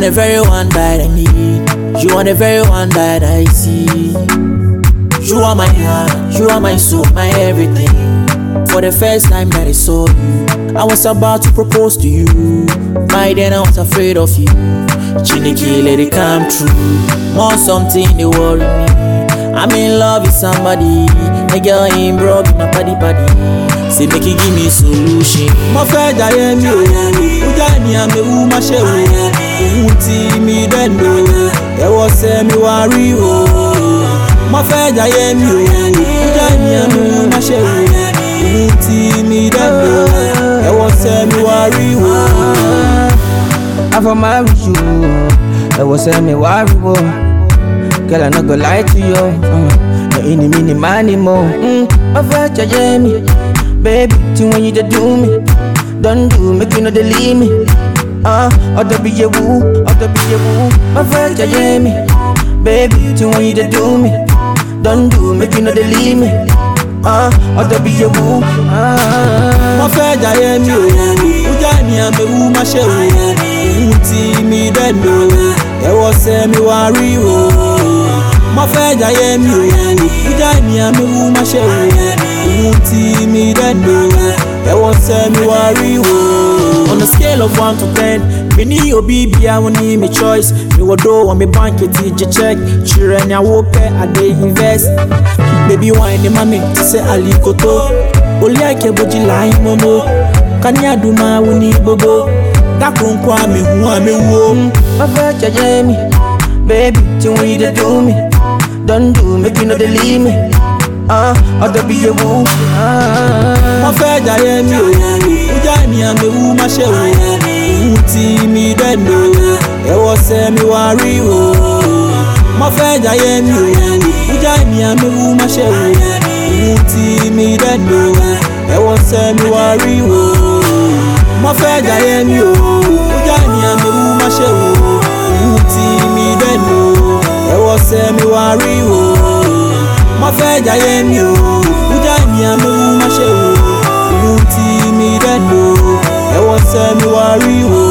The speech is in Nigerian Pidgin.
the very one that I need. You are the very one that I see. You are my heart, you are my soul, my everything. For the first time that I saw you, I was about to propose to you. By then I was afraid of you. Chineke, let it come true. More something they worry me. I'm in love with somebody. The girl ain't broke, my body. Say make it give me solution. My friend I am you. Ujani ame uma shewu. Uti mi dendo. There was me worry wo. My friend I am you. Ujani ame uma shewu. Uti mi dendo. There was me worry wo. I for marry you. There was me worry wo. Girl, I not gonna lie to you. No any mini money more. I felt you Jamie. Baby, till when you do me, don't do, make you know they leave me. Other be your woo, other be your woo. My friend, Jamie. Baby, till when you do me, don't do, make you know they leave me. Other be your woo. My friend, Jamie. Ujani ame woo, my shewu. Uti mi dendo. There was me worry wo. My friend, Jamie. Ujani ame woo, my shewu. Uti mi dendo. There was me worry wo. On a scale of 1 to 10, me ni obi bia woni me choice. Me wodo on me bank it check. Children ya wo pe I dey invest. Baby wine the mami say ali koto. Oli ake boji line momo. Kanya duma woni bobo. Dakron kwa me hu ame wo. My friend Jamie. Baby, till when you do me, don't do, make you know they leave me. Other be your woo. My friend Jamie. Ujani ame woo my shewu. Uti mi dendo. There was me worry wo. My friend Jamie. Ujani ame woo my shewu. Uti mi dendo. There was me worry wo. My friend Jamie. Ujani ame woo my shewu. Uti mi dendo. There was me worry wo. My friend Jamie. Ujani ame woo my shewu. Uti mi dendo. There was me worry wo.